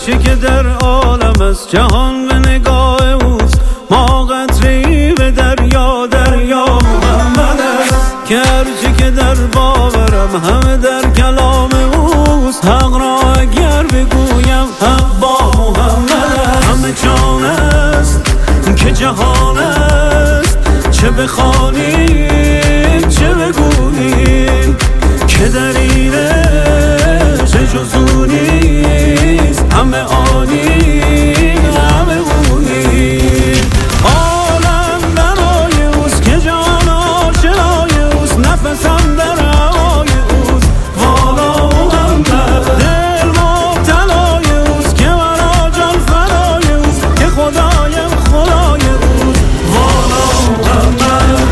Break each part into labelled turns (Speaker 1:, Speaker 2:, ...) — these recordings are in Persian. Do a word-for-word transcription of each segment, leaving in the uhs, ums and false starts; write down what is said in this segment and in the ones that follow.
Speaker 1: گرچه که در عالم است جهان به نگاه اوست، ما قطره‌ای به دریا، دریا محمد است. گرچه که در باورم همه در کلام اوست، حق را اگر بگویم حق با محمد است. همه جان است که جهان است، چه بخوانیم چه بگوییم که در اینه چه جز او نیست. همه آنیم همه اونیم، عالم برای اوست که جان آشنای اوست، نفسم در هوای اوست والا محمد. دل مبتلای اوست که مرا جان فدای اوست، که خدایم خدای اوست والا محمد.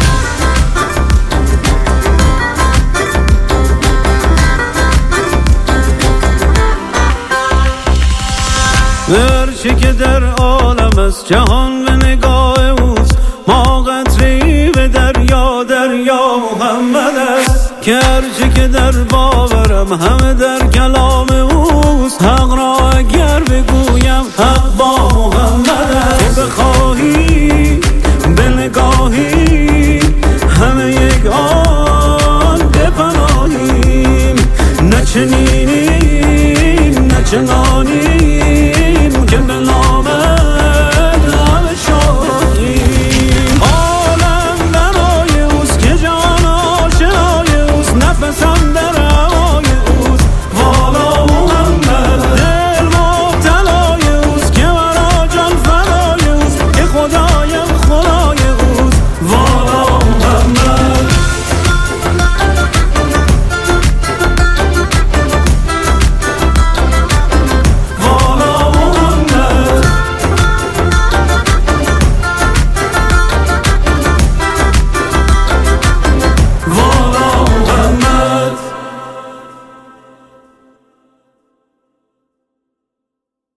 Speaker 1: گرچه که در عالم است جهان به نگاه اوست، ما قطره‌ای به دریا، دریا محمد است. گرچه که در باورم همه در کلام اوست، حق را اگر بگویم حق با محمد است. تو بخواهی به نگاهی همه یک آن بپناهیم، نه چنین